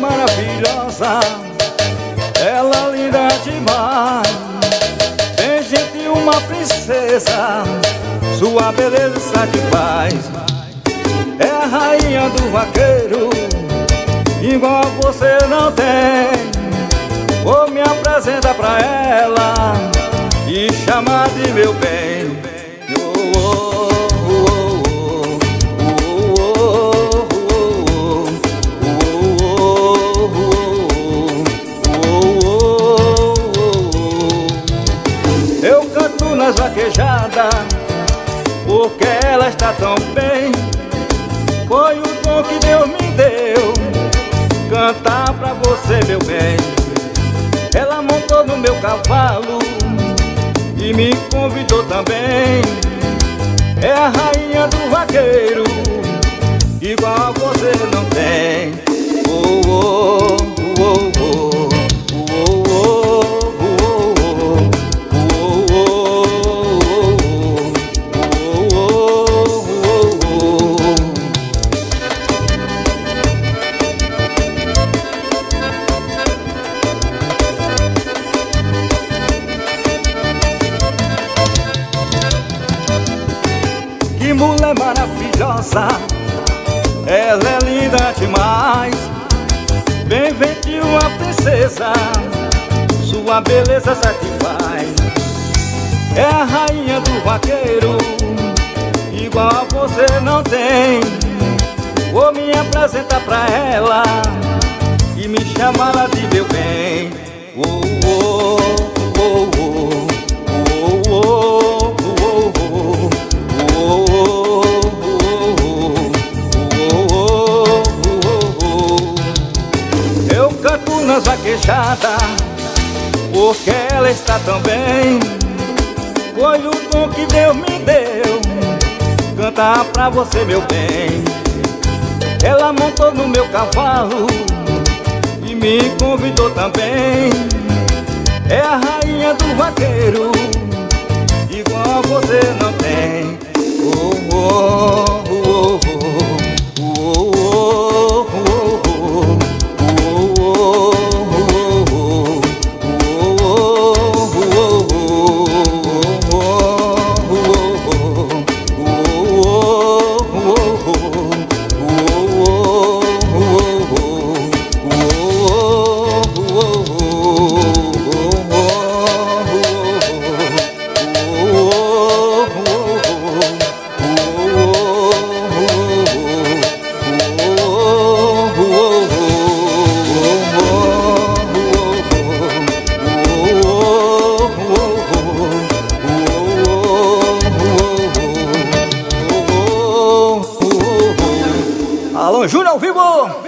maravilhosa, ela linda demais. Bem gentil, uma princesa, sua beleza satisfaz. É a rainha do vaqueiro, igual você não tem. Vou me apresentar pra ela e chamar de meu bem. Eu canto nas vaquejadas porque ela está tão bem. Foi o dom que Deus me deu, cantar pra você, meu bem. Ela montou no meu cavalo e me convidou também. É a rainha do vaqueiro, igual a você não tem. Oh, oh, oh, oh, oh, que mulher maravilhosa, ela é linda demais. Bem gentil, a princesa, sua beleza satisfaz. É a rainha do vaqueiro, igual a você não tem. Vou me apresentar pra ela e me chamar de meu bem. Oh, oh, oh, oh, oh, oh, oh, oh. Eu canto nas vaquejadas porque ela está tão bem. Foi o dom que Deus me deu, cantar pra você, meu bem. Ela montou no meu cavalo e me convidou também. É a rainha do vaqueiro, igual a você não tem. Oh, oh, oh, oh, oh, oh, oh, oh. Alô, Júnior ao vivo!